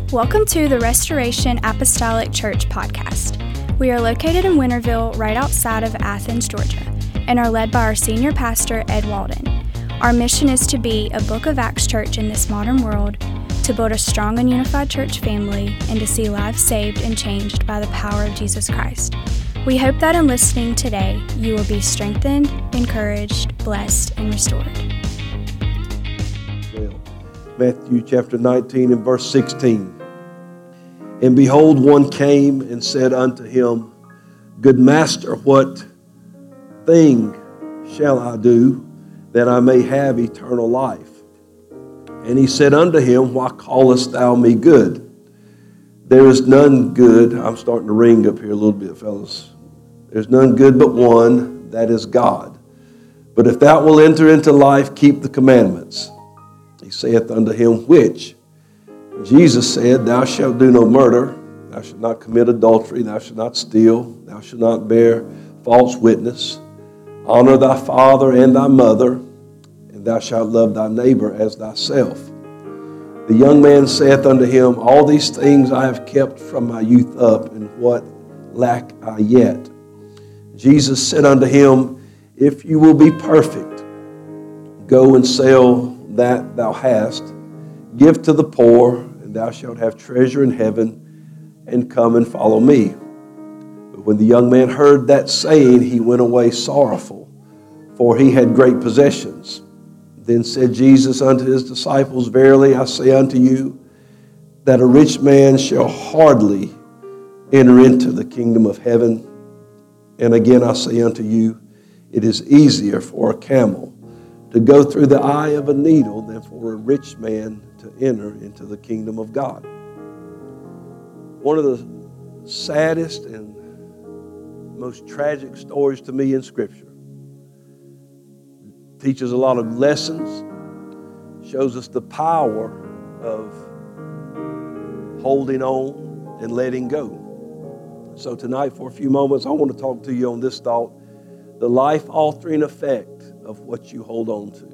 Welcome to the Restoration Apostolic Church podcast. We are located in Winterville, right outside of Athens, Georgia, and are led by our senior pastor, Ed Walden. Our mission is to be a Book of Acts church in this modern world, to build a strong and unified church family, and to see lives saved and changed by the power of Jesus Christ. We hope that in listening today, you will be strengthened, encouraged, blessed, and restored. Matthew chapter 19 and verse 16. And behold, one came and said unto him, Good master, what thing shall I do that I may have eternal life? And he said unto him, Why callest thou me good? There is none good. I'm starting to ring up here a little bit, fellas. There's none good but one, that is God. But if thou wilt enter into life, keep the commandments. He saith unto him, Which? Jesus said, Thou shalt do no murder, thou shalt not commit adultery, thou shalt not steal, thou shalt not bear false witness, honor thy father and thy mother, and thou shalt love thy neighbor as thyself. The young man saith unto him, All these things I have kept from my youth up, and what lack I yet? Jesus said unto him, If you will be perfect, go and sell that thou hast, give to the poor, and thou shalt have treasure in heaven, and come and follow me. But when the young man heard that saying, he went away sorrowful, for he had great possessions. Then said Jesus unto his disciples, Verily I say unto you, that a rich man shall hardly enter into the kingdom of heaven. And again I say unto you, it is easier for a camel to go through the eye of a needle than for a rich man to enter into the kingdom of God. One of the saddest and most tragic stories to me in Scripture. Teaches a lot of lessons, shows us the power of holding on and letting go. So tonight, for a few moments, I want to talk to you on this thought, the life-altering effect of what you hold on to.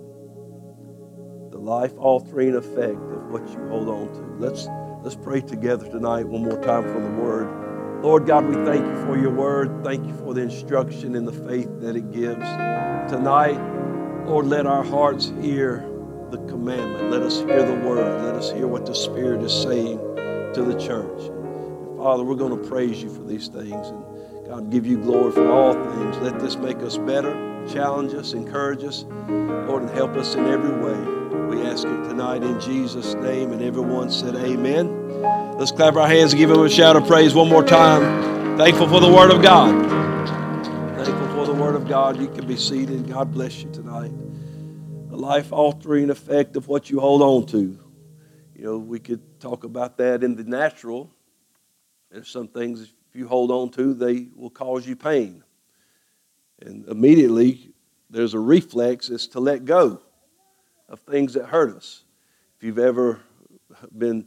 The life-altering effect of what you hold on to. Let's pray together tonight one more time for the Word. Lord God, we thank you for your Word. Thank you for the instruction and the faith that it gives. Tonight, Lord, let our hearts hear the commandment. Let us hear the Word. Let us hear what the Spirit is saying to the church. And Father, we're going to praise you for these things. And God, give you glory for all things. Let this make us better, challenge us, encourage us, Lord, and help us in every way. We ask it tonight in Jesus' name, and everyone said amen. Let's clap our hands and give him a shout of praise one more time. Thankful for the Word of God. Thankful for the Word of God. You can be seated. God bless you tonight. The life-altering effect of what you hold on to. You know, we could talk about that in the natural. There's some things if you hold on to, they will cause you pain. And immediately, there's a reflex is to let go of things that hurt us. If you've ever been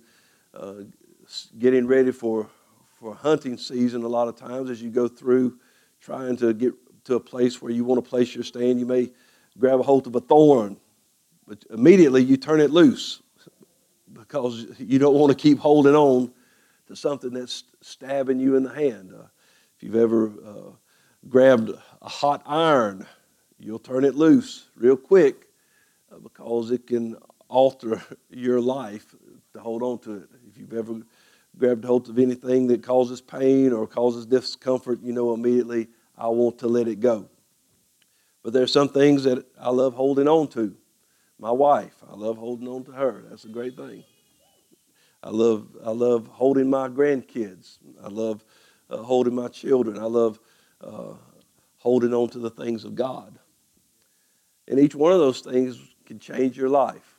getting ready for hunting season, a lot of times as you go through trying to get to a place where you want to place your stand, you may grab a hold of a thorn, but immediately you turn it loose because you don't want to keep holding on to something that's stabbing you in the hand. If you've ever grabbed a hot iron, you'll turn it loose real quick because it can alter your life to hold on to it. If you've ever grabbed hold of anything that causes pain or causes discomfort, you know immediately, I want to let it go. But there's some things that I love holding on to. My wife, I love holding on to her. That's a great thing. I love holding my grandkids. I love holding my children. I love holding on to the things of God. And each one of those things can change your life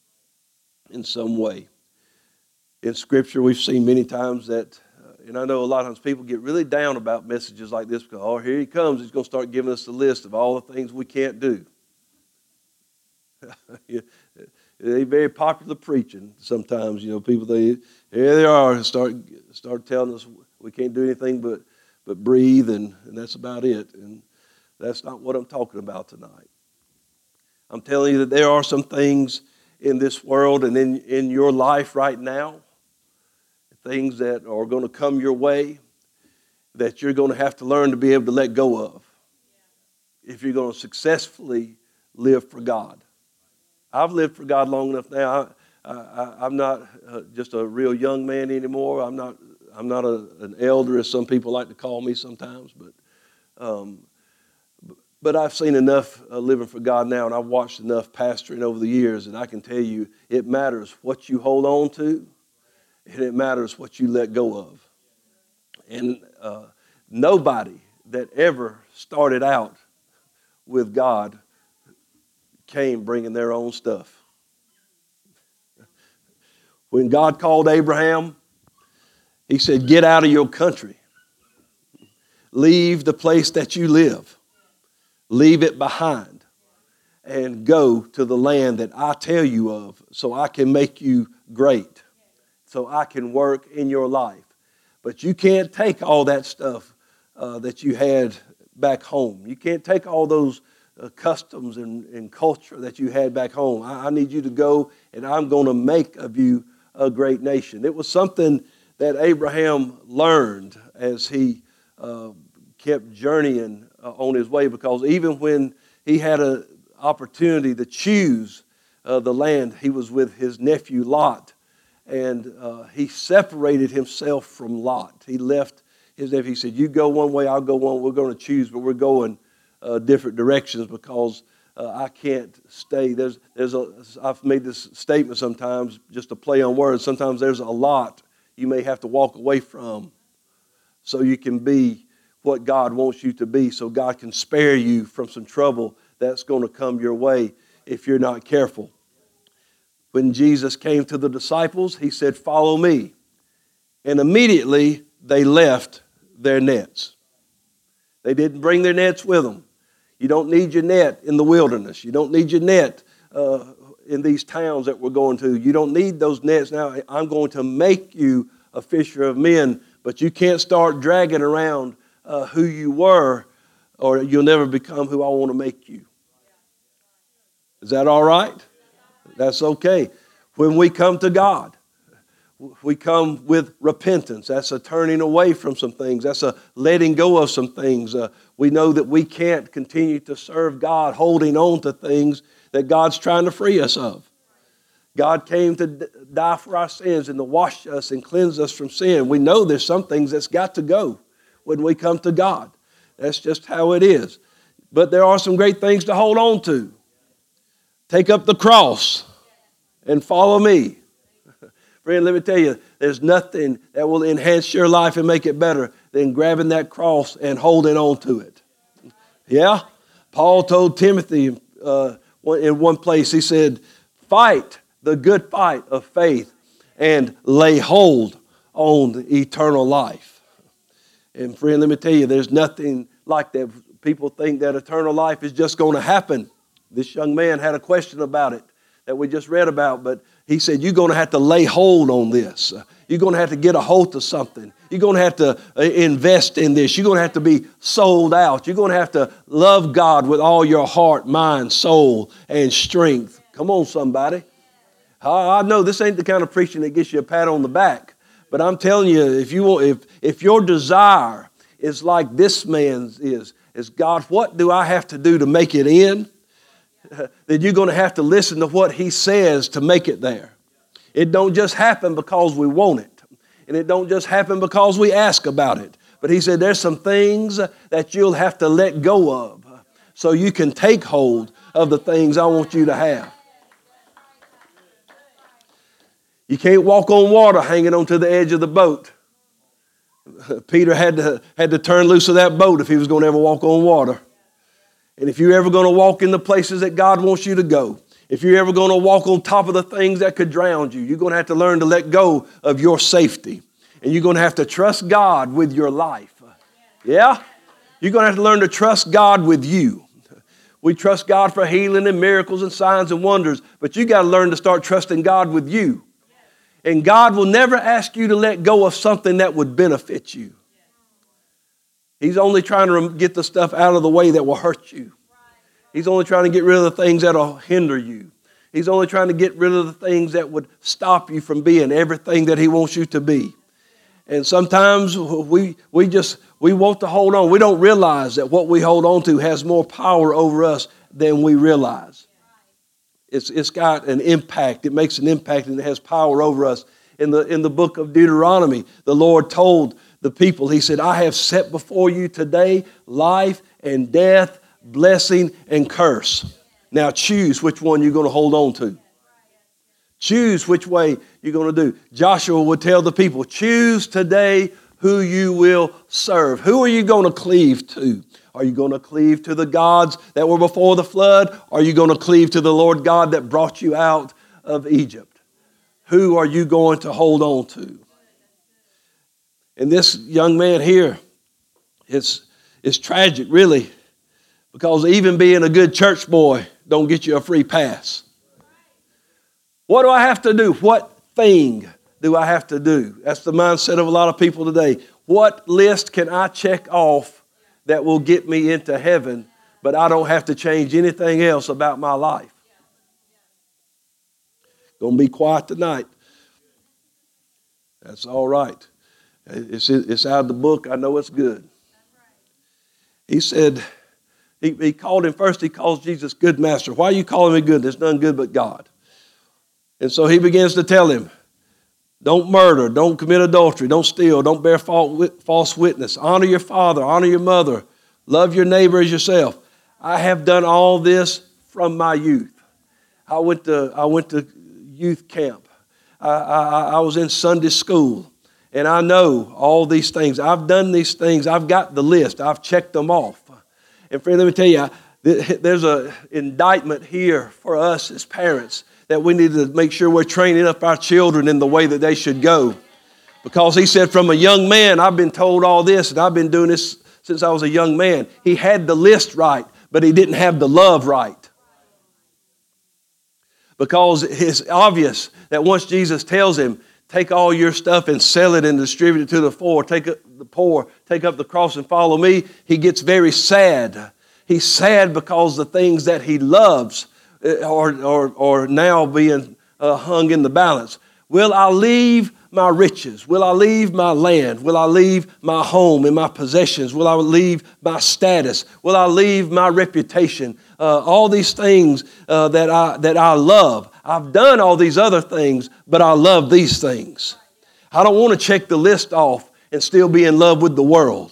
in some way. In Scripture, we've seen many times that, and I know a lot of times people get really down about messages like this because, oh, here he comes. He's going to start giving us a list of all the things we can't do. They're very popular preaching sometimes. You know, people, here they are, start telling us we can't do anything but breathe, and that's about it. And that's not what I'm talking about tonight. I'm telling you that there are some things in this world and in your life right now things that are going to come your way that you're going to have to learn to be able to let go of if you're going to successfully live for God. I've lived for God long enough now. I'm not just a real young man anymore. I'm not an elder, as some people like to call me sometimes. But I've seen enough living for God now, and I've watched enough pastoring over the years, and I can tell you it matters what you hold on to, and it matters what you let go of. And nobody that ever started out with God came bringing their own stuff. When God called Abraham, he said, get out of your country. Leave the place that you live. Leave it behind and go to the land that I tell you of so I can make you great, so I can work in your life. But you can't take all that stuff that you had back home. You can't take all those customs and culture that you had back home. I need you to go, and I'm going to make of you a great nation. It was something that Abraham learned as he kept journeying on his way, because even when he had an opportunity to choose the land, he was with his nephew Lot, and he separated himself from Lot. He left his nephew. He said, you go one way, I'll go one. We're going to choose, but we're going different directions because I can't stay. I've made this statement sometimes, just to play on words. Sometimes there's a lot you may have to walk away from so you can be what God wants you to be, so God can spare you from some trouble that's going to come your way if you're not careful. When Jesus came to the disciples, he said, follow me. And immediately they left their nets. They didn't bring their nets with them. You don't need your net in the wilderness. You don't need your net in these towns that we're going to. You don't need those nets now. I'm going to make you a fisher of men, but you can't start dragging around who you were, or you'll never become who I want to make you. Is that all right? That's okay. When we come to God, we come with repentance. That's a turning away from some things. That's a letting go of some things. We know that we can't continue to serve God holding on to things that God's trying to free us of. God came to die for our sins and to wash us and cleanse us from sin. We know there's some things that's got to go when we come to God. That's just how it is. But there are some great things to hold on to. Take up the cross and follow me. Friend, let me tell you, there's nothing that will enhance your life and make it better than grabbing that cross and holding on to it. Yeah? Paul told Timothy in one place, he said, fight the good fight of faith and lay hold on eternal life. And friend, let me tell you, there's nothing like that. People think that eternal life is just going to happen. This young man had a question about it that we just read about, but he said, you're going to have to lay hold on this. You're going to have to get a hold of something. You're going to have to invest in this. You're going to have to be sold out. You're going to have to love God with all your heart, mind, soul, and strength. Come on, somebody. I know this ain't the kind of preaching that gets you a pat on the back, but I'm telling you, if your desire is like this man's is God, what do I have to do to make it in? Then you're going to have to listen to what he says to make it there. It don't just happen because we want it. And it don't just happen because we ask about it. But he said there's some things that you'll have to let go of so you can take hold of the things I want you to have. You can't walk on water hanging onto the edge of the boat. Peter had to turn loose of that boat if he was going to ever walk on water. And if you're ever going to walk in the places that God wants you to go, if you're ever going to walk on top of the things that could drown you, you're going to have to learn to let go of your safety. And you're going to have to trust God with your life. Yeah? You're going to have to learn to trust God with you. We trust God for healing and miracles and signs and wonders, but you got to learn to start trusting God with you. And God will never ask you to let go of something that would benefit you. He's only trying to get the stuff out of the way that will hurt you. He's only trying to get rid of the things that will hinder you. He's only trying to get rid of the things that would stop you from being everything that he wants you to be. And sometimes we want to hold on. We don't realize that what we hold on to has more power over us than we realize. It's got an impact. It makes an impact and it has power over us. In the book of Deuteronomy, the Lord told the people, He said, I have set before you today life and death, blessing and curse. Now choose which one you're going to hold on to. Choose which way you're going to do. Joshua would tell the people, choose today who you will serve. Who are you going to cleave to? Are you going to cleave to the gods that were before the flood? Or are you going to cleave to the Lord God that brought you out of Egypt? Who are you going to hold on to? And this young man here, it's tragic, really, because even being a good church boy don't get you a free pass. What do I have to do? What thing do I have to do? That's the mindset of a lot of people today. What list can I check off that will get me into heaven, but I don't have to change anything else about my life? Gonna be quiet tonight. That's all right. It's out of the book. I know it's good. He said, he called him first, he calls Jesus good master. Why are you calling me good? There's none good but God. And so he begins to tell him, don't murder, don't commit adultery, don't steal, don't bear false witness. Honor your father, honor your mother, love your neighbor as yourself. I have done all this from my youth. I went to youth camp. I was in Sunday school, and I know all these things. I've done these things. I've got the list. I've checked them off. And friend, let me tell you, there's an indictment here for us as parents that we need to make sure we're training up our children in the way that they should go. Because he said, from a young man, I've been told all this, and I've been doing this since I was a young man. He had the list right, but he didn't have the love right. Because it's obvious that once Jesus tells him, take all your stuff and sell it and distribute it to the poor, take up the cross and follow me, he gets very sad. He's sad because the things that he loves are now being hung in the balance. Will I leave my riches? Will I leave my land? Will I leave my home and my possessions? Will I leave my status? Will I leave my reputation? All these things that I love. I've done all these other things, but I love these things. I don't want to check the list off and still be in love with the world.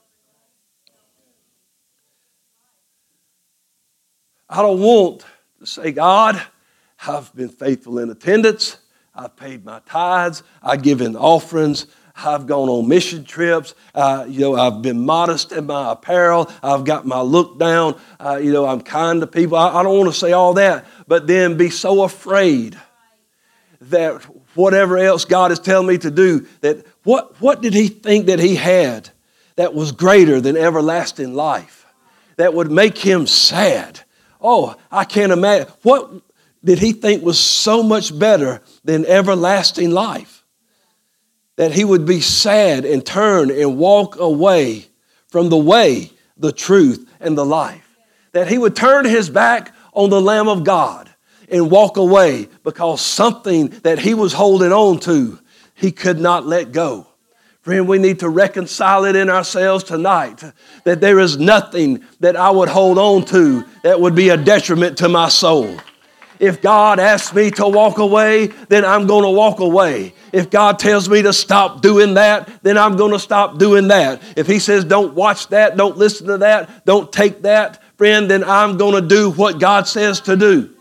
I don't want to say, God, I've been faithful in attendance. I've paid my tithes. I've given offerings. I've gone on mission trips. I've been modest in my apparel. I've got my look down. I'm kind to people. I don't want to say all that, but then be so afraid that whatever else God is telling me to do, that what did he think that he had that was greater than everlasting life, that would make him sad? Oh, I can't imagine. What did he think was so much better than everlasting life? That he would be sad and turn and walk away from the way, the truth, and the life. That he would turn his back on the Lamb of God and walk away because something that he was holding on to, he could not let go. Friend, we need to reconcile it in ourselves tonight, that there is nothing that I would hold on to that would be a detriment to my soul. If God asks me to walk away, then I'm going to walk away. If God tells me to stop doing that, then I'm going to stop doing that. If he says don't watch that, don't listen to that, don't take that, friend, then I'm going to do what God says to do.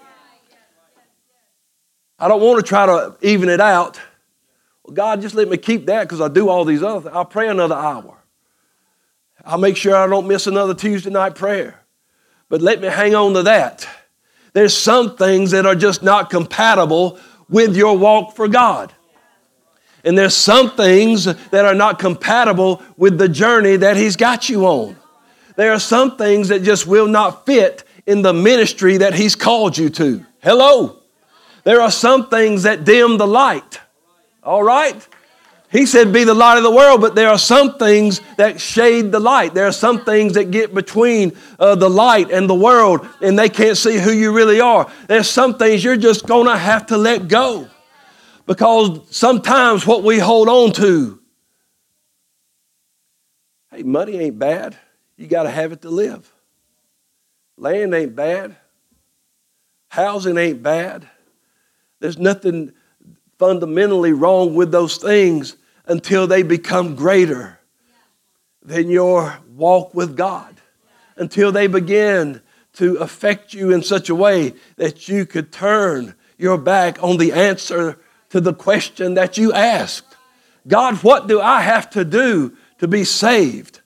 I don't want to try to even it out. Well, God, just let me keep that because I do all these other things. I'll pray another hour. I'll make sure I don't miss another Tuesday night prayer. But let me hang on to that. There's some things that are just not compatible with your walk for God. And there's some things that are not compatible with the journey that he's got you on. There are some things that just will not fit in the ministry that he's called you to. Hello. There are some things that dim the light. All right? He said, be the light of the world, but there are some things that shade the light. There are some things that get between the light and the world, and they can't see who you really are. There's some things you're just going to have to let go, because sometimes what we hold on to Hey, money ain't bad. You got to have it to live. Land ain't bad. Housing ain't bad. There's nothing fundamentally wrong with those things until they become greater than your walk with God. Until they begin to affect you in such a way that you could turn your back on the answer to the question that you asked. God, what do I have to do to be saved?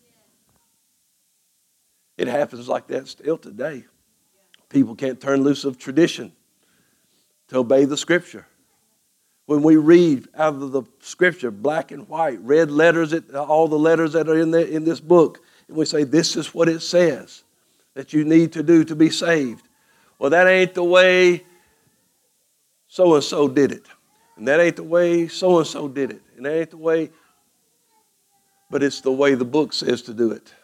It happens like that still today. People can't turn loose of tradition to obey the Scripture. When we read out of the Scripture, black and white, red letters, all the letters that are in this book, and we say, this is what it says that you need to do to be saved. Well, that ain't the way so-and-so did it. And that ain't the way so-and-so did it. And that ain't the way, but it's the way the book says to do it.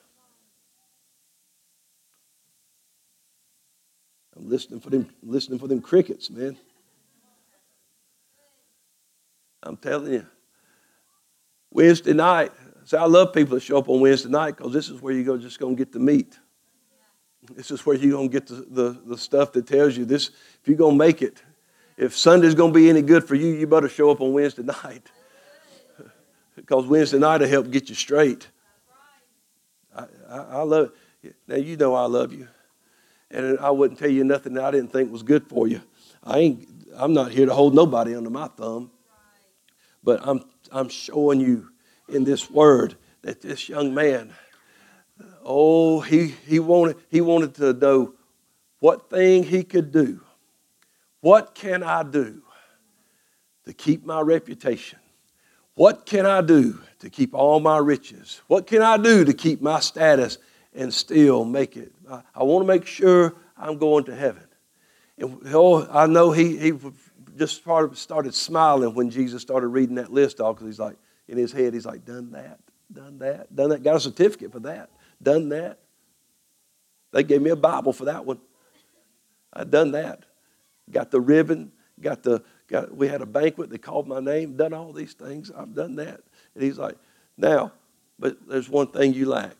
I'm listening for them crickets, man. I'm telling you. Wednesday night. See, I love people that show up on Wednesday night because this is where you're just going to get the meat. This is where you're going to get the stuff that tells you this. If you're going to make it, if Sunday's going to be any good for you, you better show up on Wednesday night. Because Wednesday night will help get you straight. I love it. Now, you know I love you. And I wouldn't tell you nothing that I didn't think was good for you. I'm not here to hold nobody under my thumb. But I'm showing you in this word that this young man, he wanted to know what thing he could do. What can I do to keep my reputation? What can I do to keep all my riches? What can I do to keep my status and still make it? I want to make sure I'm going to heaven. And I know he just started smiling when Jesus started reading that list off, because he's like, in his head, he's like, done that, got a certificate for that, done that. They gave me a Bible for that one. I'd done that. Got the ribbon, we had a banquet, they called my name, done all these things, I've done that. And he's like, now, but there's one thing you lack.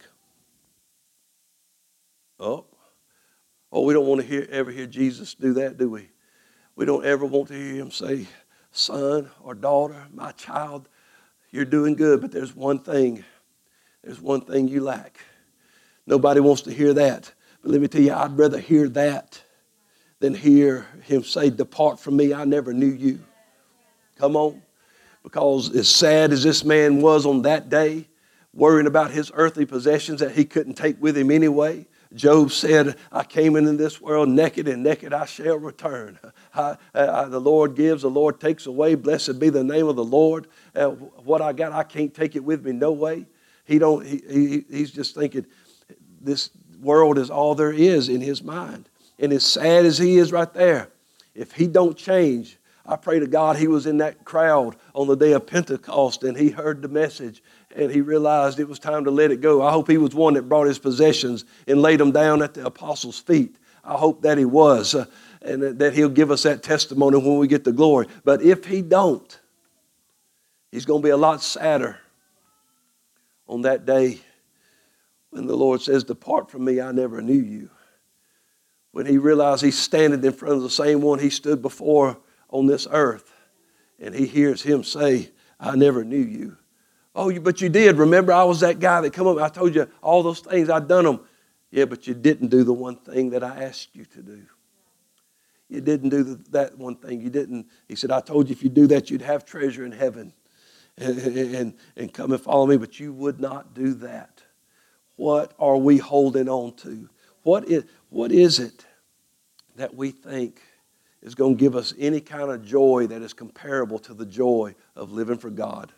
Oh, we don't want to ever hear Jesus do that, do we? We don't ever want to hear him say, son or daughter, my child, you're doing good, but there's one thing you lack. Nobody wants to hear that. But let me tell you, I'd rather hear that than hear him say, depart from me, I never knew you. Come on. Because as sad as this man was on that day, worrying about his earthly possessions that he couldn't take with him anyway, Job said, I came into this world naked, and naked I shall return. The Lord gives, the Lord takes away. Blessed be the name of the Lord. What I got, I can't take it with me, no way. He's just thinking this world is all there is in his mind. And as sad as he is right there, if he don't change, I pray to God he was in that crowd on the day of Pentecost and he heard the message and he realized it was time to let it go. I hope he was one that brought his possessions and laid them down at the apostles' feet. I hope that he was, and that he'll give us that testimony when we get to glory. But if he don't, he's going to be a lot sadder on that day when the Lord says, depart from me, I never knew you. When he realized he's standing in front of the same one he stood before on this earth, and he hears him say, I never knew you. Oh, but you did. Remember, I was that guy that come up. I told you all those things. I'd done them. Yeah, but you didn't do the one thing that I asked you to do. You didn't do that one thing. You didn't. He said, I told you if you do that, you'd have treasure in heaven and come and follow me, but you would not do that. What are we holding on to? What is it that we think is going to give us any kind of joy that is comparable to the joy of living for God?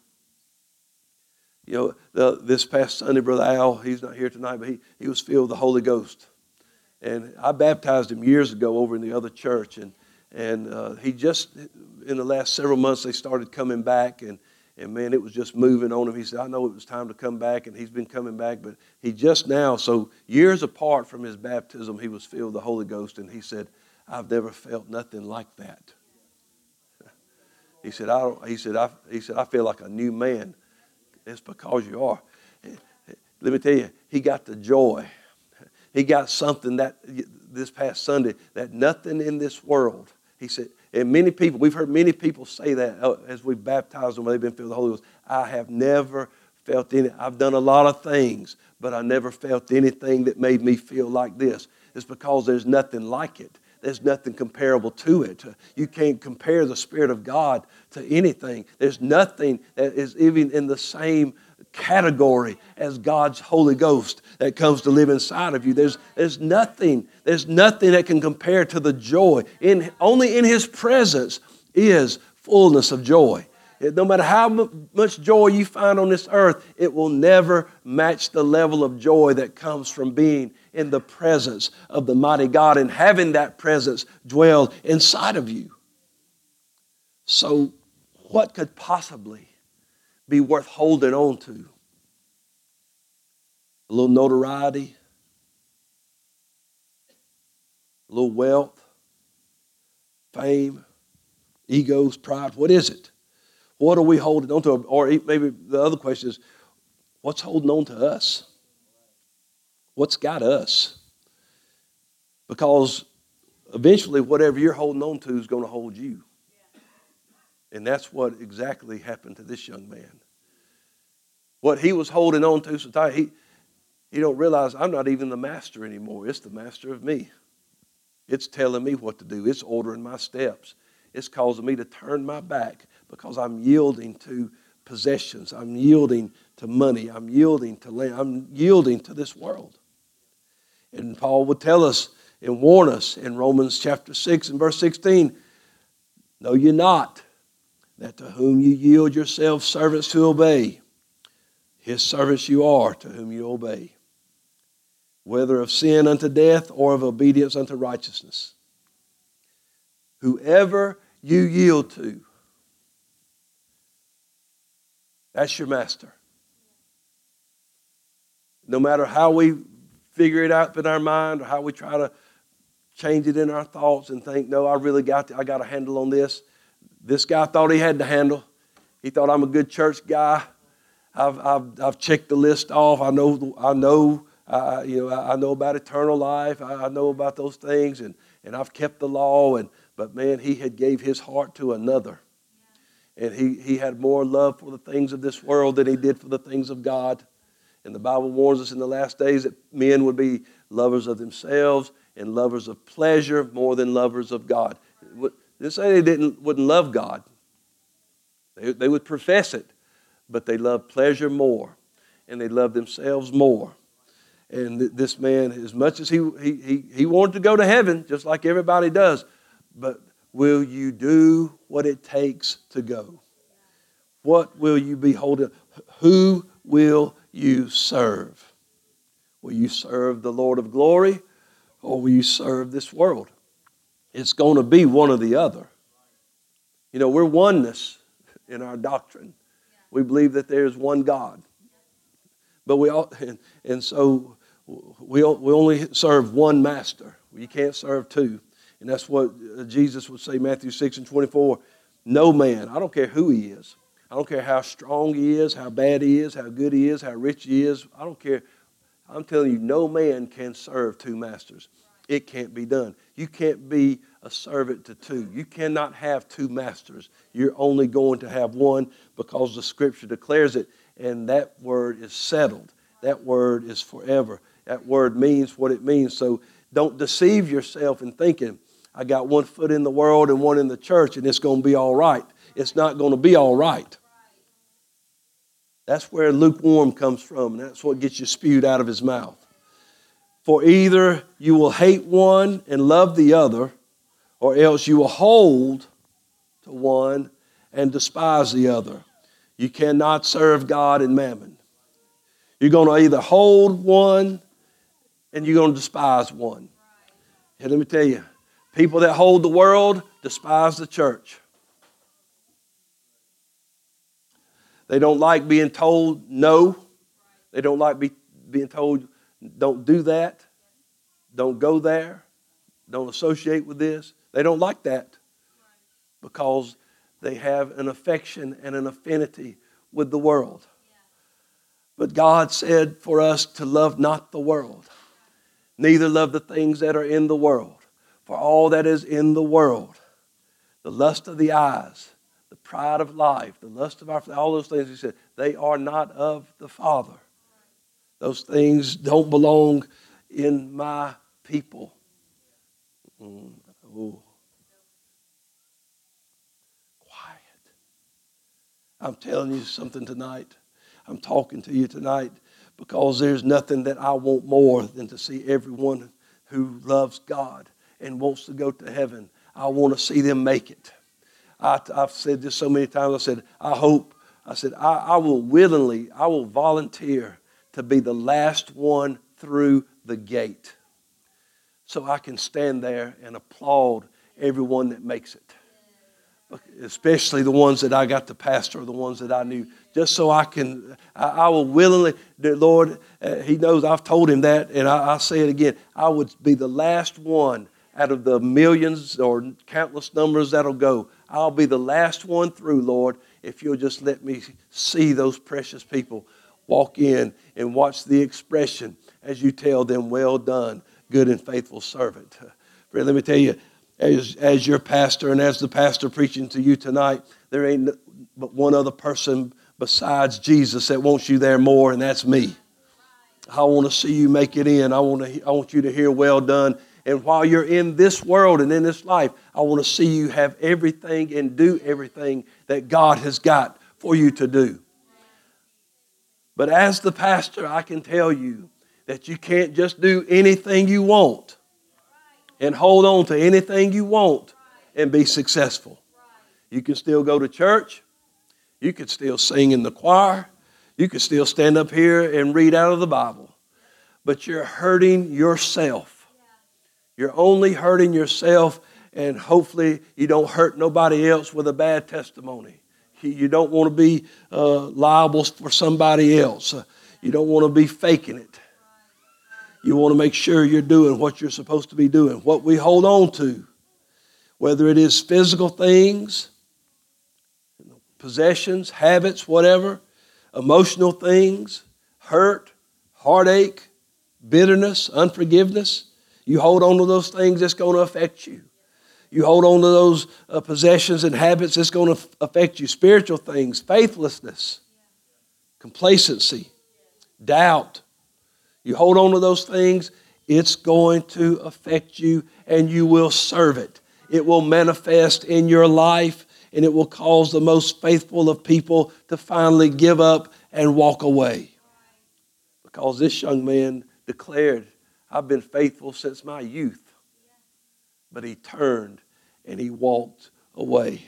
You know, this past Sunday, Brother Al, he's not here tonight, but he was filled with the Holy Ghost. And I baptized him years ago over in the other church. And he just, in the last several months, they started coming back. And man, it was just moving on him. He said, I know it was time to come back. And he's been coming back. But he just now, so years apart from his baptism, he was filled with the Holy Ghost. And he said, I've never felt nothing like that. He said, I feel like a new man. It's because you are. Let me tell you, he got the joy. He got something that this past Sunday that nothing in this world. He said, and many people, we've heard many people say that as we've baptized them when they've been filled with the Holy Ghost. I have never felt any. I've done a lot of things, but I never felt anything that made me feel like this. It's because there's nothing like it. There's nothing comparable to it. You can't compare the Spirit of God to anything. There's nothing that is even in the same category as God's Holy Ghost that comes to live inside of you. There's nothing that can compare to the joy. Only in His presence is fullness of joy. No matter how much joy you find on this earth, it will never match the level of joy that comes from being in the presence of the mighty God and having that presence dwell inside of you. So what could possibly be worth holding on to? A little notoriety, a little wealth, fame, egos, pride. What is it? What are we holding on to? Or maybe the other question is, what's holding on to us? What's got us? Because eventually whatever you're holding on to is going to hold you. And that's what exactly happened to this young man. What he was holding on to so tight, he don't realize I'm not even the master anymore. It's the master of me. It's telling me what to do. It's ordering my steps. It's causing me to turn my back because I'm yielding to possessions. I'm yielding to money. I'm yielding to land. I'm yielding to this world. And Paul would tell us and warn us in Romans chapter 6 and verse 16, know ye not that to whom you yield yourselves servants to obey, His servants you are to whom you obey, whether of sin unto death or of obedience unto righteousness. Whoever you yield to, that's your master. No matter how we figure it out in our mind or how we try to change it in our thoughts and think, no, I got a handle on this. This guy thought he had the handle. He thought, I'm a good church guy. I've checked the list off. I know about eternal life. I know about those things, and I've kept the law. But man, he had gave his heart to another, and he had more love for the things of this world than he did for the things of God. And the Bible warns us in the last days that men would be lovers of themselves and lovers of pleasure more than lovers of God. It didn't say they wouldn't love God. They would profess it, but they loved pleasure more, and they loved themselves more. And this man, as much as he wanted to go to heaven, just like everybody does, but will you do what it takes to go? What will you be holding? Who will you serve? Will you serve the Lord of glory, or will you serve this world? It's going to be one or the other. You know, we're oneness in our doctrine. We believe that there is one God. But we only serve one master. You can't serve two. And that's what Jesus would say, Matthew 6 and 24. No man, I don't care who he is. I don't care how strong he is, how bad he is, how good he is, how rich he is. I don't care. I'm telling you, no man can serve two masters. It can't be done. You can't be a servant to two. You cannot have two masters. You're only going to have one because the Scripture declares it, and that word is settled. That word is forever. That word means what it means. So don't deceive yourself in thinking, I got one foot in the world and one in the church, and it's going to be all right. It's not going to be all right. That's where lukewarm comes from, and that's what gets you spewed out of his mouth. For either you will hate one and love the other, or else you will hold to one and despise the other. You cannot serve God and mammon. You're going to either hold one and you're going to despise one. And let me tell you, people that hold the world despise the church. They don't like being told no. They don't like being told don't do that. Don't go there. Don't associate with this. They don't like that because they have an affection and an affinity with the world. But God said for us to love not the world, neither love the things that are in the world. For all that is in the world, the lust of the eyes, the pride of life, the lust of all those things, he said, they are not of the Father. Those things don't belong in my people. Quiet. I'm telling you something tonight. I'm talking to you tonight because there's nothing that I want more than to see everyone who loves God and wants to go to heaven. I want to see them make it. I've said this so many times. I said, I will volunteer to be the last one through the gate so I can stand there and applaud everyone that makes it. Especially the ones that I got to pastor or the ones that I knew. Just so I will willingly, the Lord, He knows I've told Him that, and I say it again. I would be the last one out of the millions or countless numbers that'll go. I'll be the last one through, Lord, if you'll just let me see those precious people walk in and watch the expression as you tell them, well done, good and faithful servant. Friend, let me tell you, as your pastor and as the pastor preaching to you tonight, there ain't but one other person besides Jesus that wants you there more, and that's me. I want to see you make it in. I want you to hear well done. And while you're in this world and in this life, I want to see you have everything and do everything that God has got for you to do. But as the pastor, I can tell you that you can't just do anything you want and hold on to anything you want and be successful. You can still go to church. You could still sing in the choir. You could still stand up here and read out of the Bible. But you're hurting yourself. You're only hurting yourself, and hopefully you don't hurt nobody else with a bad testimony. You don't want to be liable for somebody else. You don't want to be faking it. You want to make sure you're doing what you're supposed to be doing. What we hold on to, whether it is physical things, possessions, habits, whatever, emotional things, hurt, heartache, bitterness, unforgiveness, you hold on to those things, it's going to affect you. You hold on to those possessions and habits, it's going to affect you. Spiritual things, faithlessness, complacency, doubt. You hold on to those things, it's going to affect you, and you will serve it. It will manifest in your life, and it will cause the most faithful of people to finally give up and walk away. Because this young man declared, I've been faithful since my youth. But he turned and he walked away.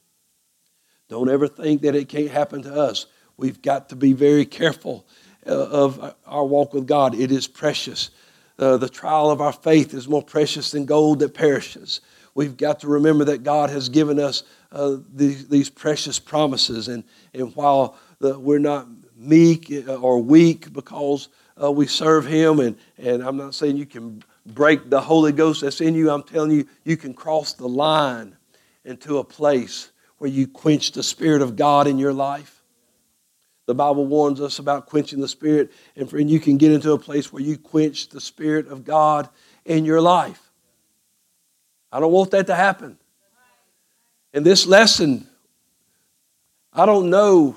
Don't ever think that it can't happen to us. We've got to be very careful of our walk with God. It is precious. The trial of our faith is more precious than gold that perishes. We've got to remember that God has given us these precious promises. And while we're not meek or weak because we serve Him, and I'm not saying you can break the Holy Ghost that's in you. I'm telling you, you can cross the line into a place where you quench the Spirit of God in your life. The Bible warns us about quenching the Spirit, and friend, you can get into a place where you quench the Spirit of God in your life. I don't want that to happen. In this lesson, I don't know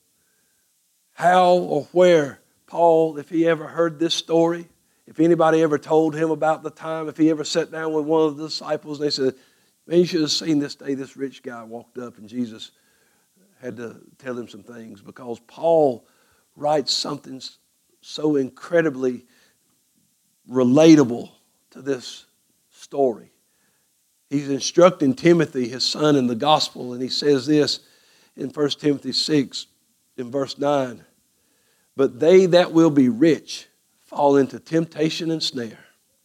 how or where Paul, if he ever heard this story, if anybody ever told him about the time, if he ever sat down with one of the disciples and they said, man, you should have seen this day this rich guy walked up and Jesus had to tell him some things, because Paul writes something so incredibly relatable to this story. He's instructing Timothy, his son, in the gospel, and he says this in 1 Timothy 6 in verse 9, but they that will be rich fall into temptation and snare,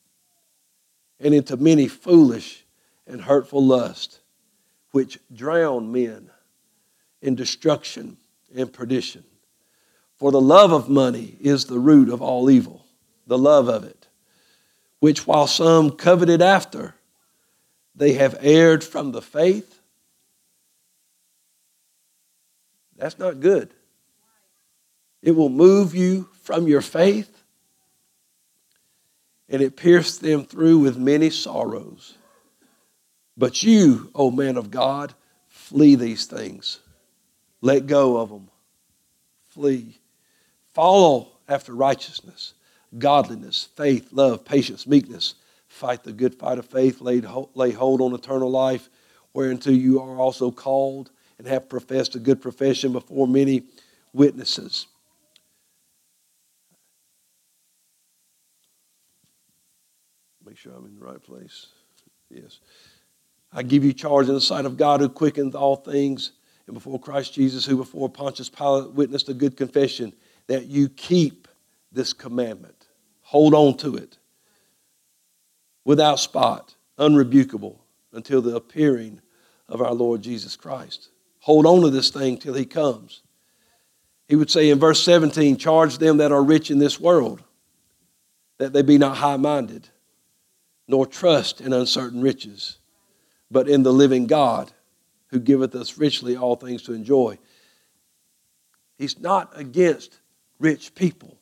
and into many foolish and hurtful lusts, which drown men in destruction and perdition. For the love of money is the root of all evil, the love of it, which while some coveted after, they have erred from the faith. That's not good. It will move you from your faith, and it pierced them through with many sorrows. But you, O man of God, flee these things. Let go of them. Flee. Follow after righteousness, godliness, faith, love, patience, meekness. Fight the good fight of faith. Lay hold on eternal life, whereunto you are also called, and have professed a good profession before many witnesses. Make sure I'm in the right place. Yes. I give you charge in the sight of God who quickeneth all things, and before Christ Jesus, who before Pontius Pilate witnessed a good confession, that you keep this commandment. Hold on to it. Without spot, unrebukable, until the appearing of our Lord Jesus Christ. Hold on to this thing till he comes. He would say in verse 17, charge them that are rich in this world, that they be not high-minded, nor trust in uncertain riches, but in the living God, who giveth us richly all things to enjoy. He's not against rich people.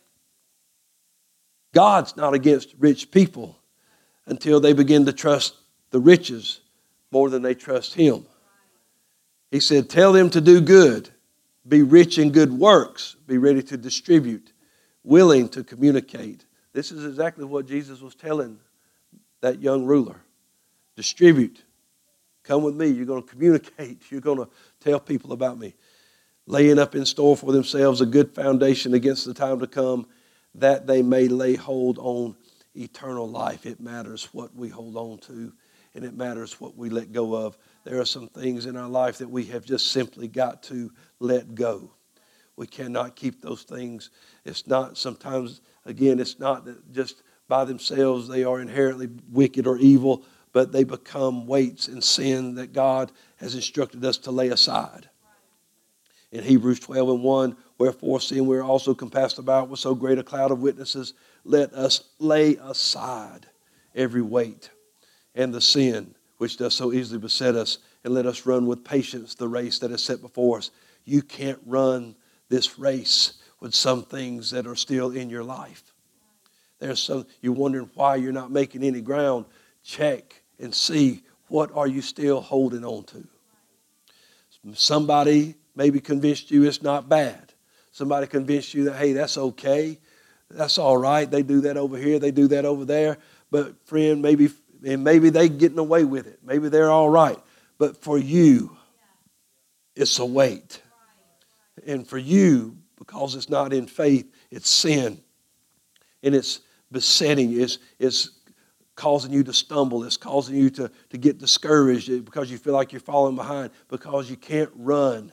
God's not against rich people until they begin to trust the riches more than they trust him. He said, tell them to do good, be rich in good works, be ready to distribute, willing to communicate. This is exactly what Jesus was telling that young ruler. Distribute. Come with me. You're going to communicate. You're going to tell people about me. Laying up in store for themselves a good foundation against the time to come, that they may lay hold on eternal life. It matters what we hold on to, and it matters what we let go of. There are some things in our life that we have just simply got to let go. We cannot keep those things. It's not sometimes, again, it's not that just by themselves they are inherently wicked or evil, but they become weights and sin that God has instructed us to lay aside. In Hebrews 12:1, wherefore, seeing we are also compassed about with so great a cloud of witnesses, let us lay aside every weight and the sin which does so easily beset us, and let us run with patience the race that is set before us. You can't run this race with some things that are still in your life. There's some, you're wondering why you're not making any ground. Check and see, what are you still holding on to? Somebody maybe convinced you it's not bad. Somebody convinced you that, hey, that's okay. That's all right. They do that over here. They do that over there. But friend, maybe they getting away with it. Maybe they're all right. But for you, it's a weight. And for you, because it's not in faith, it's sin. And it's besetting you. It's causing you to stumble. It's causing you to get discouraged because you feel like you're falling behind, because you can't run.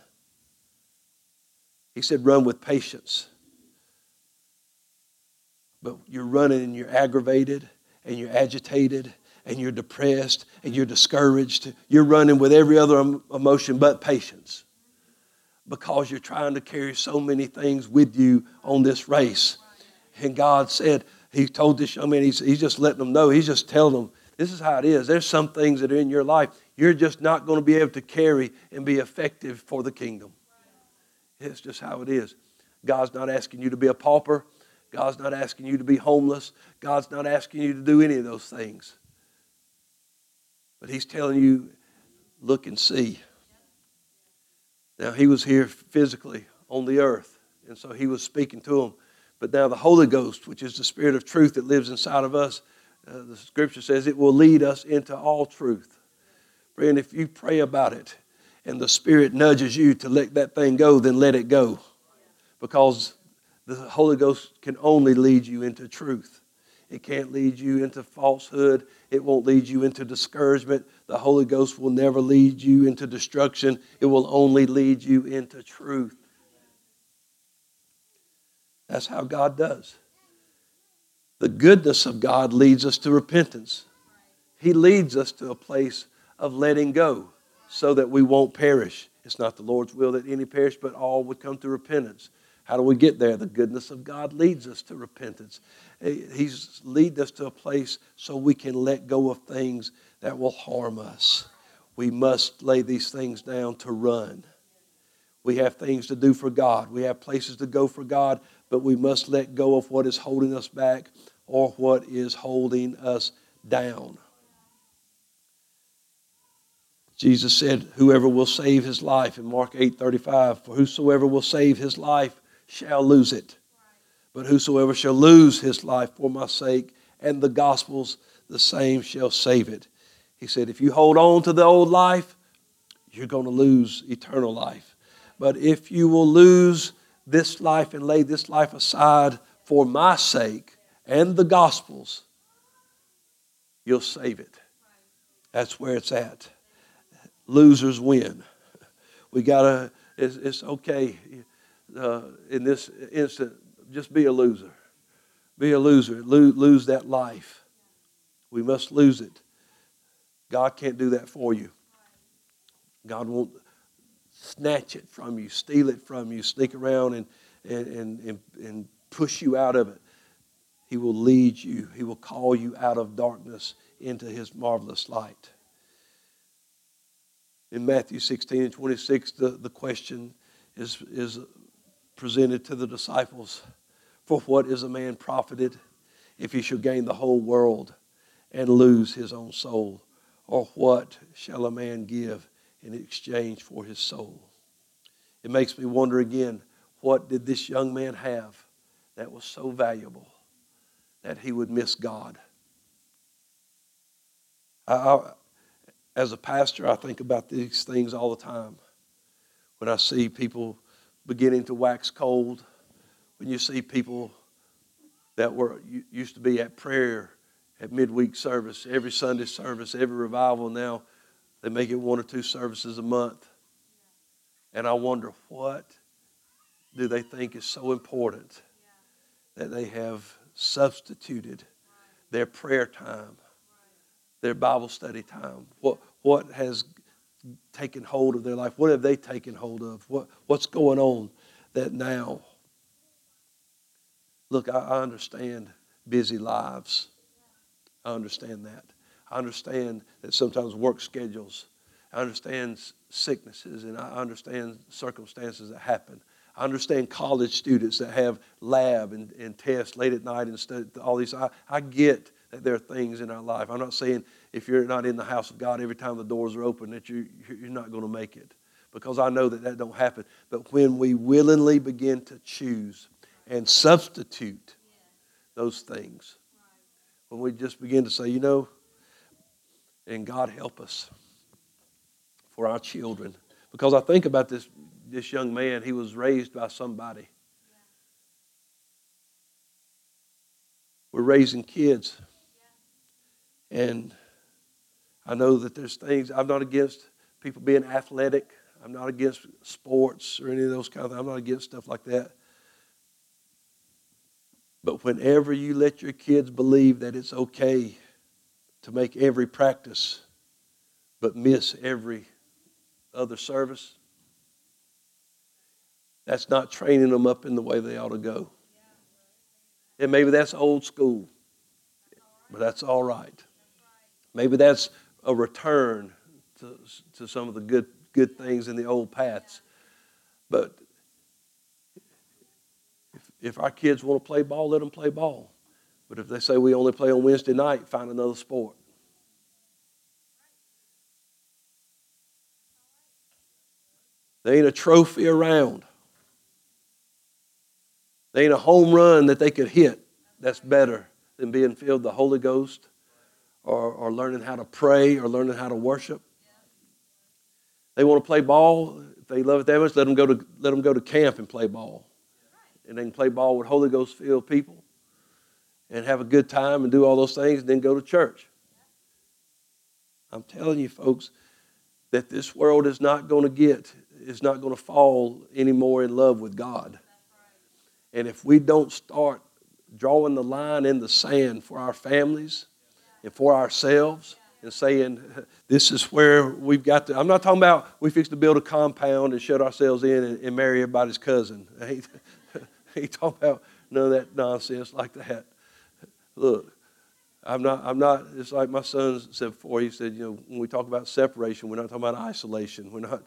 He said run with patience. But you're running and you're aggravated and you're agitated and you're depressed and you're discouraged. You're running with every other emotion but patience, because you're trying to carry so many things with you on this race. And God said, he told this young man, he's just letting them know, he's just telling them, this is how it is. There's some things that are in your life you're just not going to be able to carry and be effective for the kingdom. It's just how it is. God's not asking you to be a pauper. God's not asking you to be homeless. God's not asking you to do any of those things. But he's telling you, look and see. Now, he was here physically on the earth, and so he was speaking to them. But now the Holy Ghost, which is the Spirit of truth that lives inside of us, the Scripture says it will lead us into all truth. Friend, if you pray about it and the Spirit nudges you to let that thing go, then let it go. Because the Holy Ghost can only lead you into truth. It can't lead you into falsehood. It won't lead you into discouragement. The Holy Ghost will never lead you into destruction. It will only lead you into truth. That's how God does. The goodness of God leads us to repentance. He leads us to a place of letting go so that we won't perish. It's not the Lord's will that any perish, but all would come to repentance. How do we get there? The goodness of God leads us to repentance. He's leading us to a place so we can let go of things that will harm us. We must lay these things down to run. We have things to do for God. We have places to go for God, but we must let go of what is holding us back or what is holding us down. Jesus said, whoever will save his life, in Mark 8:35, for whosoever will save his life shall lose it. But whosoever shall lose his life for my sake and the gospel's, the same shall save it. He said, if you hold on to the old life, you're going to lose eternal life. But if you will lose this life and lay this life aside for my sake and the gospel's, you'll save it. That's where it's at. Losers win. We gotta. It's okay. In this instant, just be a loser. Be a loser. Lose that life. We must lose it. God can't do that for you. God won't snatch it from you, steal it from you, sneak around and push you out of it. He will lead you. He will call you out of darkness into his marvelous light. In Matthew 16:26, the question is presented to the disciples. For what is a man profited if he shall gain the whole world and lose his own soul? Or what shall a man give in exchange for his soul? It makes me wonder again, what did this young man have that was so valuable that he would miss God? As a pastor, I think about these things all the time. When I see people beginning to wax cold, when you see people that used to be at prayer, at midweek service, every Sunday service, every revival, now they make it 1 or 2 services a month. And I wonder, what do they think is so important that they have substituted their prayer time, their Bible study time? What has taken hold of their life? What have they taken hold of? What's going on that now? Look, I understand busy lives. I understand that. I understand that sometimes work schedules. I understand sicknesses, and I understand circumstances that happen. I understand college students that have lab and tests late at night and study, all these. I get that there are things in our life. I'm not saying if you're not in the house of God every time the doors are open that you're not going to make it, because I know that don't happen. But when we willingly begin to choose and substitute those things, when we just begin to say, and God help us for our children. Because I think about this young man, he was raised by somebody. We're raising kids. And I know that there's things, I'm not against people being athletic. I'm not against sports or any of those kind of things. I'm not against stuff like that. But whenever you let your kids believe that it's okay to make every practice but miss every other service, that's not training them up in the way they ought to go. And maybe that's old school, but that's all right. Maybe that's a return to some of the good things in the old paths. But if our kids want to play ball, let them play ball. But if they say we only play on Wednesday night, find another sport. There ain't a trophy around. There ain't a home run that they could hit that's better than being filled with the Holy Ghost or learning how to pray or learning how to worship. They want to play ball. If they love it that much, let them go to camp and play ball. And they can play ball with Holy Ghost filled people and have a good time and do all those things and then go to church. I'm telling you, folks, that this world is not going to fall anymore in love with God. And if we don't start drawing the line in the sand for our families and for ourselves and saying, this is where we've got to, I'm not talking about we fix to build a compound and shut ourselves in and marry everybody's cousin. I ain't talking about none of that nonsense like that. Look, I'm not, it's like my son said before, he said, when we talk about separation, we're not talking about isolation. We're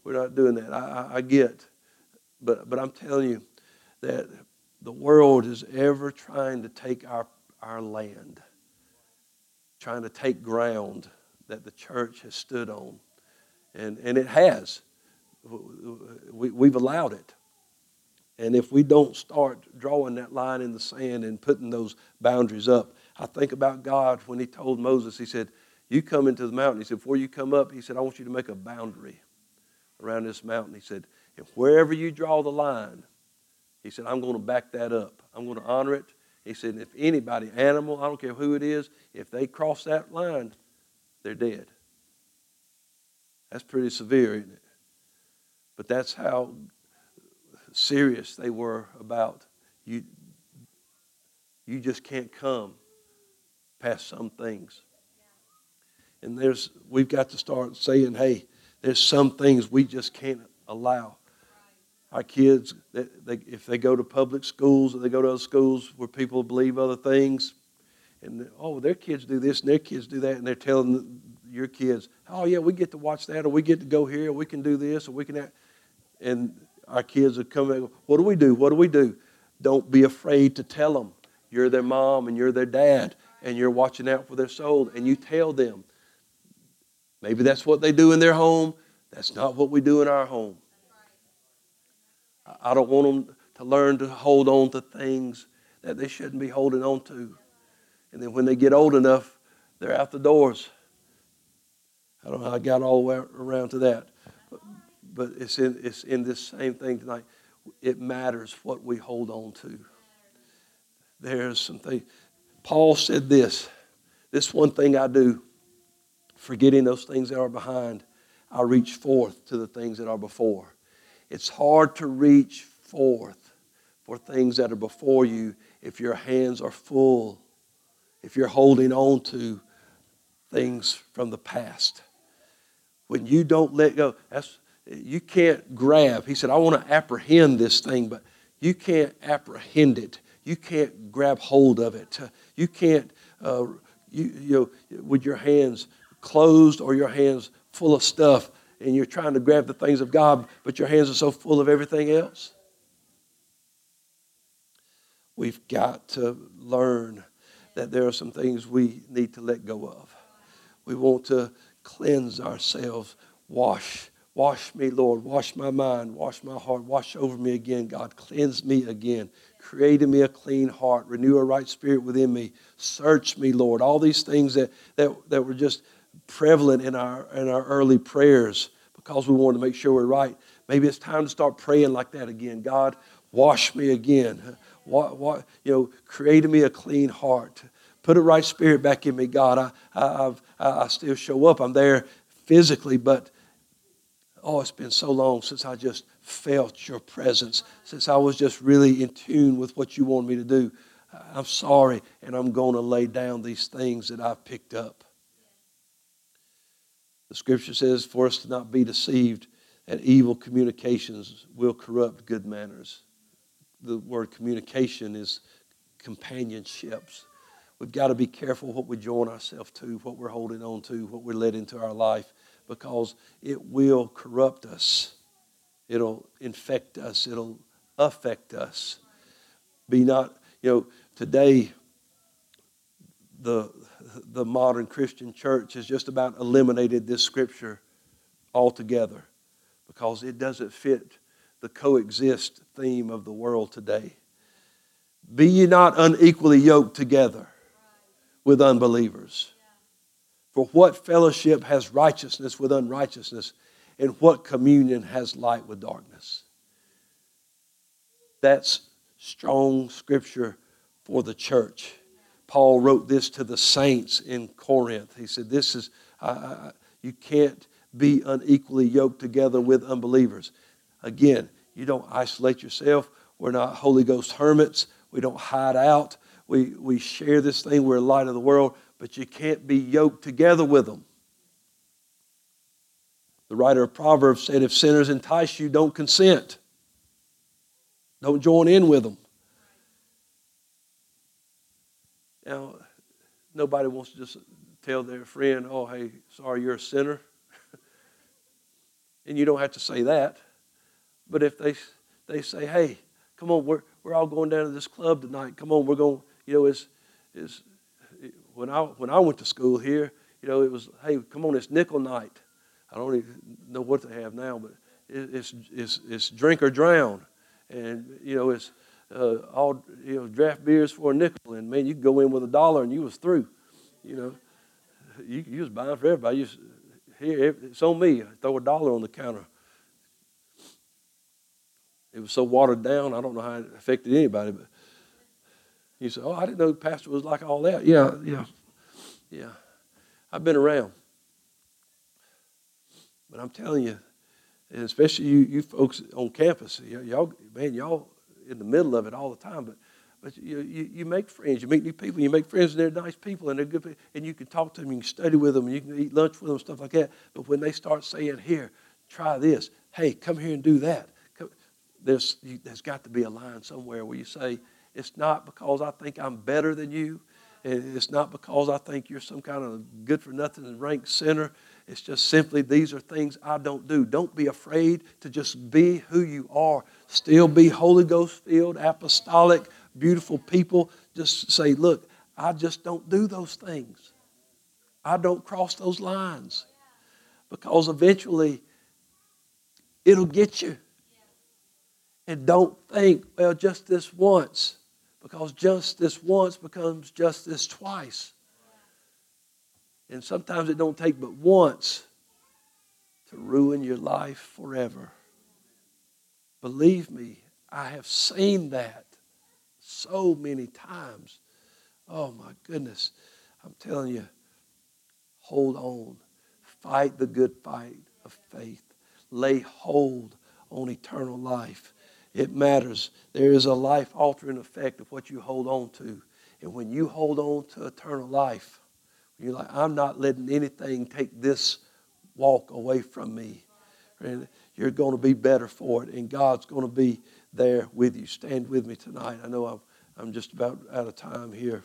We're not doing that. I get. But I'm telling you that the world is ever trying to take our land, trying to take ground that the church has stood on. And it has. We've allowed it. And if we don't start drawing that line in the sand and putting those boundaries up, I think about God when he told Moses, he said, you come into the mountain. He said, before you come up, he said, I want you to make a boundary around this mountain. He said, and wherever you draw the line, he said, I'm going to back that up. I'm going to honor it. He said, if anybody, animal, I don't care who it is, if they cross that line, they're dead. That's pretty severe, isn't it? But that's how serious they were about you. You just can't come past some things. And we've got to start saying, hey, there's some things we just can't allow. Our kids, if they go to public schools or they go to other schools where people believe other things, and their kids do this and their kids do that, and they're telling your kids, oh yeah, we get to watch that, or we get to go here, or we can do this, or we can that. And our kids are coming and go, what do we do? What do we do? Don't be afraid to tell them. You're their mom and you're their dad, and you're watching out for their soul, and you tell them. Maybe that's what they do in their home. That's not what we do in our home. I don't want them to learn to hold on to things that they shouldn't be holding on to. And then when they get old enough, they're out the doors. I don't know how I got all the way around to that. But it's in this same thing tonight. It matters what we hold on to. There's some things. Paul said this one thing I do, forgetting those things that are behind, I reach forth to the things that are before. It's hard to reach forth for things that are before you if your hands are full, if you're holding on to things from the past. When you don't let go, you can't grab. He said, I want to apprehend this thing, but you can't apprehend it. You can't grab hold of it. You can't, with your hands closed or your hands full of stuff, and you're trying to grab the things of God, but your hands are so full of everything else. We've got to learn that there are some things we need to let go of. We want to cleanse ourselves. Wash me, Lord. Wash my mind. Wash my heart. Wash over me again, God. Cleanse me again. Create in me a clean heart. Renew a right spirit within me. Search me, Lord. All these things that were just prevalent in our early prayers because we wanted to make sure we're right. Maybe it's time to start praying like that again. God, wash me again. Create in me a clean heart. Put a right spirit back in me, God. I still show up. I'm there physically, but it's been so long since I just felt your presence, since I was just really in tune with what you want me to do. I'm sorry, and I'm going to lay down these things that I've picked up. The scripture says for us to not be deceived that evil communications will corrupt good manners. The word communication is companionships. We've got to be careful what we join ourselves to, what we're holding on to, what we're letting into our life, because it will corrupt us. It'll infect us. It'll affect us. Be not, today the modern Christian church has just about eliminated this scripture altogether because it doesn't fit the coexist theme of the world today. Be ye not unequally yoked together with unbelievers. For what fellowship has righteousness with unrighteousness, and what communion has light with darkness? That's strong scripture for the church. Paul wrote this to the saints in Corinth. He said, you can't be unequally yoked together with unbelievers. Again, you don't isolate yourself. We're not Holy Ghost hermits. We don't hide out. We share this thing. We're the light of the world, but you can't be yoked together with them. The writer of Proverbs said, if sinners entice you, don't consent. Don't join in with them. Now, nobody wants to just tell their friend, oh, hey, sorry, you're a sinner. And you don't have to say that. But if they say, hey, come on, we're all going down to this club tonight. Come on, we're going, when I went to school here, it was, hey, come on, it's nickel night. I don't even know what they have now, but it's drink or drown. And, it's all, draft beers for a nickel. And, man, you could go in with $1 and you was through, You was buying for everybody. Here, it's on me. Throw $1 on the counter. It was so watered down, I don't know how it affected anybody. But you say, oh, I didn't know the pastor was like all that. Yeah. I've been around. But I'm telling you, and especially you folks on campus, y'all in the middle of it all the time. But you make friends. You meet new people. You make friends, and they're nice people, and they're good people. And you can talk to them. You can study with them. And you can eat lunch with them, stuff like that. But when they start saying, here, try this. Hey, come here and do that. There's got to be a line somewhere where you say, it's not because I think I'm better than you. And it's not because I think you're some kind of good-for-nothing and ranked sinner. It's just simply these are things I don't do. Don't be afraid to just be who you are. Still be Holy Ghost-filled, apostolic, beautiful people. Just say, look, I just don't do those things. I don't cross those lines. Because eventually it'll get you. And don't think, well, just this once. Because just this once becomes just this twice. And sometimes it don't take but once to ruin your life forever. Believe me, I have seen that so many times. Oh my goodness. I'm telling you, hold on. Fight the good fight of faith. Lay hold on eternal life. It matters. There is a life-altering effect of what you hold on to. And when you hold on to eternal life, you're like, I'm not letting anything take this walk away from me. And you're going to be better for it. And God's going to be there with you. Stand with me tonight. I know I'm just about out of time here.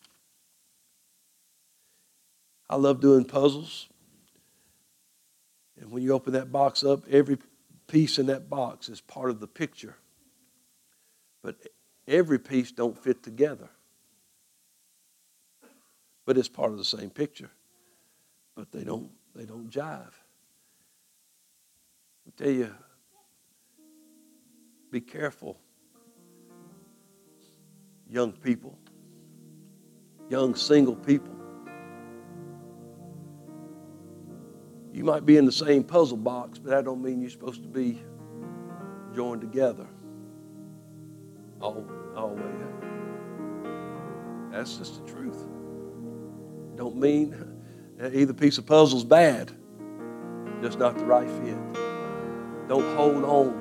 I love doing puzzles. And when you open that box up, every piece in that box is part of the picture. But every piece don't fit together. But it's part of the same picture. But they don't jive. I tell you, be careful. Young people. Young single people. You might be in the same puzzle box, but that don't mean you're supposed to be joined together. Always. That's just the truth. Don't mean that either piece of puzzle's bad, just not the right fit. Don't hold on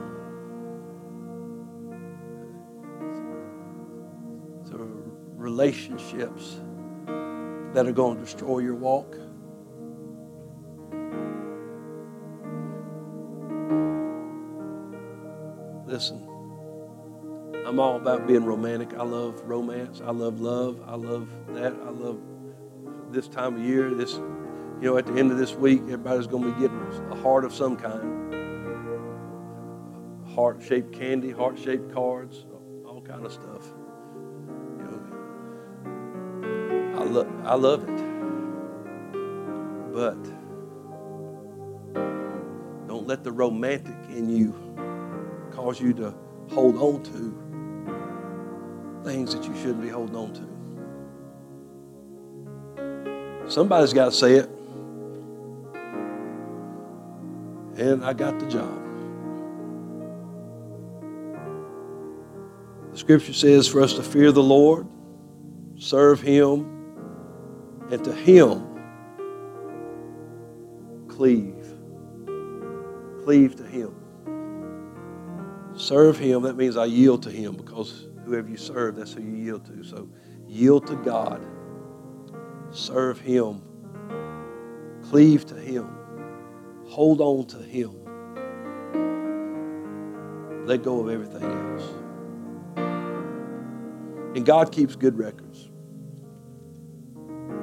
to relationships that are going to destroy your walk. Listen. I'm all about being romantic. I love romance. I love love. I love that. I love this time of year. At the end of this week, everybody's going to be getting a heart of some kind. Heart-shaped candy, heart-shaped cards, all kind of stuff. I love it. But don't let the romantic in you cause you to hold on to things that you shouldn't be holding on to. Somebody's got to say it. And I got the job. The scripture says for us to fear the Lord, serve Him, and to Him cleave. Cleave to Him. Serve Him, that means I yield to Him, because whoever you serve, that's who you yield to. So yield to God. Serve Him. Cleave to Him. Hold on to Him. Let go of everything else. And God keeps good records.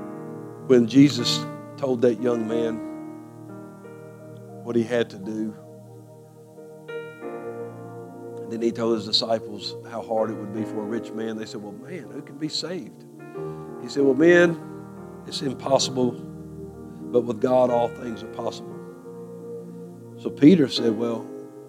When Jesus told that young man what he had to do, Then he told his disciples how hard it would be for a rich man. They said, well, man, who can be saved? He said, well, men, it's impossible, but with God all things are possible. So Peter said, well,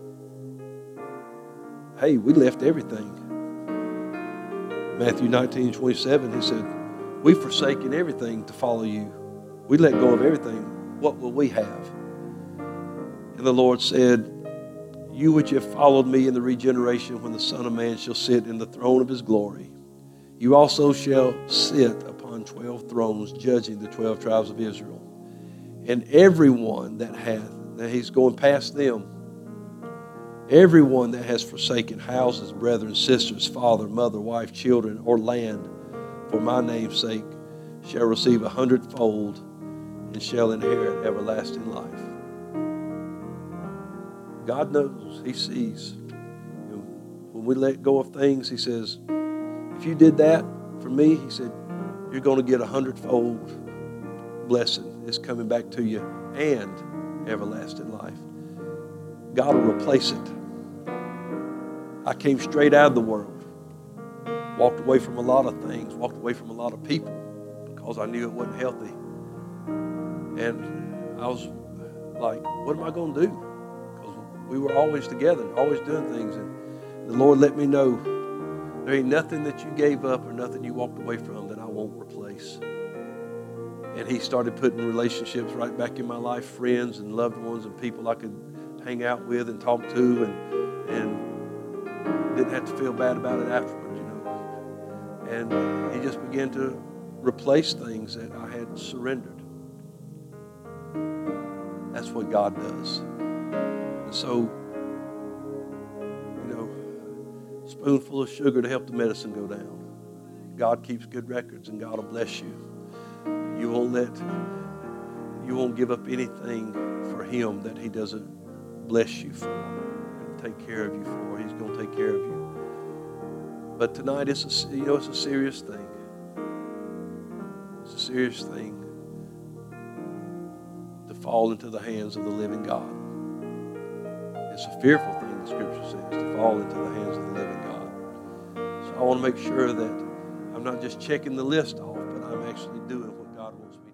hey, we left everything. Matthew 19:27, he said, we've forsaken everything to follow you. We let go of everything. What will we have? And the Lord said, you which have followed me in the regeneration when the Son of Man shall sit in the throne of his glory, you also shall sit upon 12 thrones, judging the 12 tribes of Israel. And everyone that hath, now he's going past them, everyone that has forsaken houses, brethren, sisters, father, mother, wife, children, or land, for my name's sake, shall receive 100-fold and shall inherit everlasting life. God knows. He sees. When we let go of things, he says, if you did that for me, he said, you're going to get 100-fold blessing. It's coming back to you and everlasting life. God will replace it. I came straight out of the world. Walked away from a lot of things. Walked away from a lot of people because I knew it wasn't healthy. And I was like, what am I going to do? We were always together, always doing things. And the Lord let me know there ain't nothing that you gave up or nothing you walked away from that I won't replace. And he started putting relationships right back in my life, friends and loved ones and people I could hang out with and talk to and didn't have to feel bad about it afterwards, you know. And he just began to replace things that I had surrendered. That's what God does. So, you know, a spoonful of sugar to help the medicine go down. God keeps good records and God will bless you. You won't give up anything for him that he doesn't bless you for and take care of you for. He's going to take care of you. But tonight it's a serious thing. It's a serious thing to fall into the hands of the living God. It's a fearful thing, the Scripture says, to fall into the hands of the living God. So I want to make sure that I'm not just checking the list off, but I'm actually doing what God wants me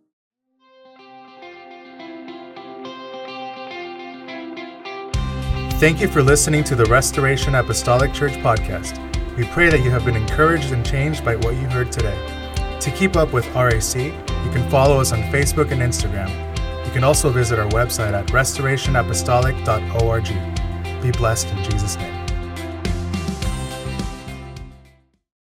to do. Thank you for listening to the Restoration Apostolic Church podcast. We pray that you have been encouraged and changed by what you heard today. To keep up with RAC, you can follow us on Facebook and Instagram. You can also visit our website at restorationapostolic.org. Be blessed in Jesus' name.